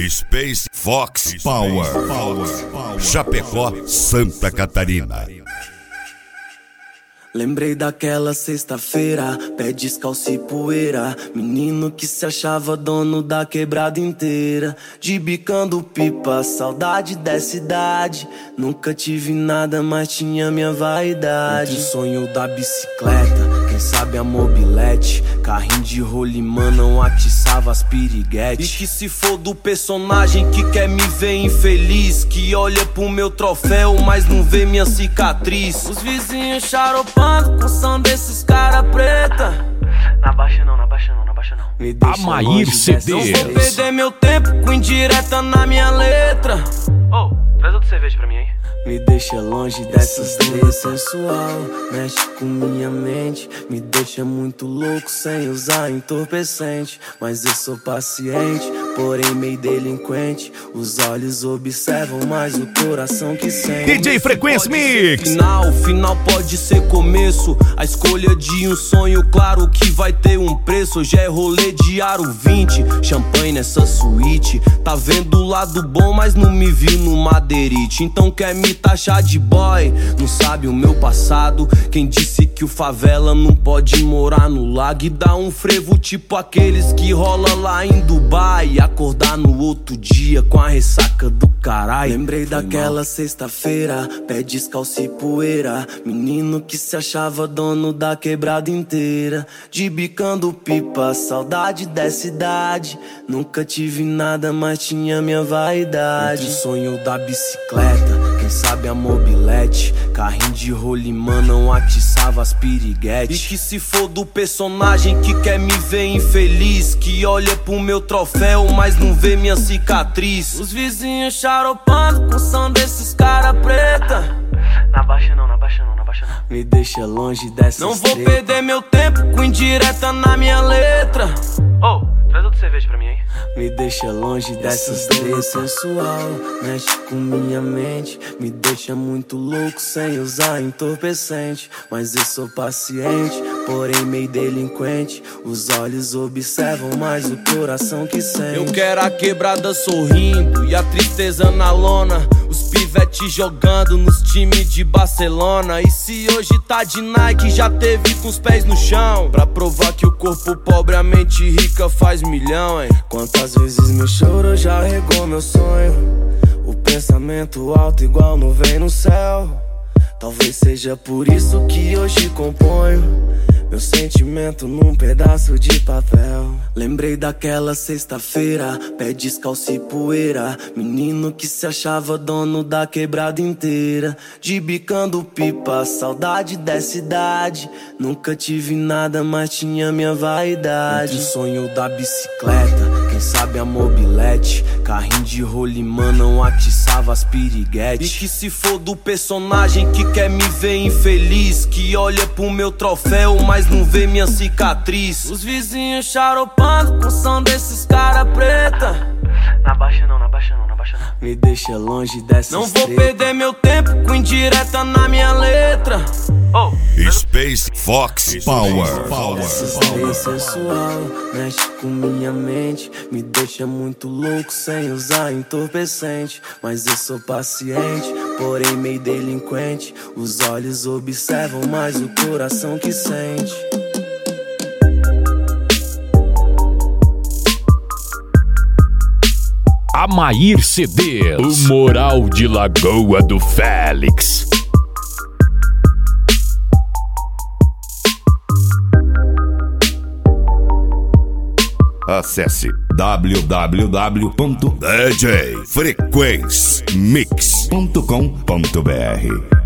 Space Fox Power. Chapecó, Santa Catarina. Lembrei daquela sexta-feira, pé descalço e poeira, menino que se achava dono da quebrada inteira, de bicando pipa, saudade dessa idade. Nunca tive nada, mas tinha minha vaidade. Entre o sonho da bicicleta, quem sabe a mobilete, carrinho de rolimã não atiçava as piriguetes. E que se for do personagem que quer me ver infeliz, que olha pro meu troféu, mas não vê minha cicatriz. Os vizinhos xaropando com o som desses cara preta. Na baixa não, na baixa não, na baixa não. Me deixa Amair CDs. Não vou perder meu tempo com indireta na minha letra. Ô, traz outra cerveja pra mim aí. Me deixa longe dessas três sensual, mexe com minha mente, me deixa muito louco sem usar entorpecente. Mas eu sou paciente, porém meio delinquente. Os olhos observam, mas o coração que sente. DJ Frequência Mix. Final pode ser começo. A escolha de um sonho, claro que vai ter um preço. Hoje é rolê de aro 20, champanhe nessa suíte. Tá vendo o lado bom, mas não me viu no madeirite. Então quer me taxar de boy, não sabe o meu passado. Quem disse que o favela não pode morar no lago e dar um frevo tipo aqueles que rola lá em Dubai e acordar no outro dia com a ressaca do caralho. Lembrei daquela sexta-feira, pé descalço e poeira, menino que se achava dono da quebrada inteira, de bicando pipa, saudade dessa idade. Nunca tive nada, mas tinha minha vaidade. Entre o sonho da bicicleta, quem sabe a mobilete, carrinho de rolimã não atiçava as piriguetes. E que se for do personagem que quer me ver infeliz, que olha pro meu troféu, mas não vê minha cicatriz. Os vizinhos xaropando com o som desses cara preta. Na baixa não, na baixa não, na baixa não. Me deixa longe dessas Não vou treta. perder meu tempo com indireta na minha letra. Ô, traz outra cerveja pra mim aí. Me deixa longe dessas três sensual, mexe com minha mente, me deixa muito louco sem usar entorpecente. Mas eu sou paciente, porém meio delinquente. Os olhos observam, mas o coração que sente. Eu quero a quebrada sorrindo e a tristeza na lona, os pivetes jogando nos times de Barcelona. E se hoje tá de Nike, já teve com os pés no chão, pra provar que o corpo pobre, a mente rica faz milhão, hein? Quantas vezes meu choro já regou meu sonho, o pensamento alto igual nuvem no céu. Talvez seja por isso que hoje componho meu sentimento num pedaço de papel. Lembrei daquela sexta-feira, pé descalço e poeira, menino que se achava dono da quebrada inteira, de bicando pipa, saudade dessa idade. Nunca tive nada, mas tinha minha vaidade. Entre o sonho da bicicleta, quem sabe a mobilete, carrinho de rolimã não atiçava as piriguetes. E que se for do personagem que quer me ver infeliz, que olha pro meu troféu, mas não vê minha cicatriz. Os vizinhos xaropando com o som desses cara preta. Na baixa não, na baixa não, na baixa não. Me deixa longe dessas Não vou treta. perder meu tempo com indireta na minha letra. Oh, Space Fox Power. Essas três sensual, mexe com minha mente, me deixa muito louco sem usar entorpecente. Mas eu sou paciente, porém meio delinquente. Os olhos observam, mas o coração que sente. Amair CDs. O Moral de Lagoa do Félix. Acesse www.djfrequencemix.com.br.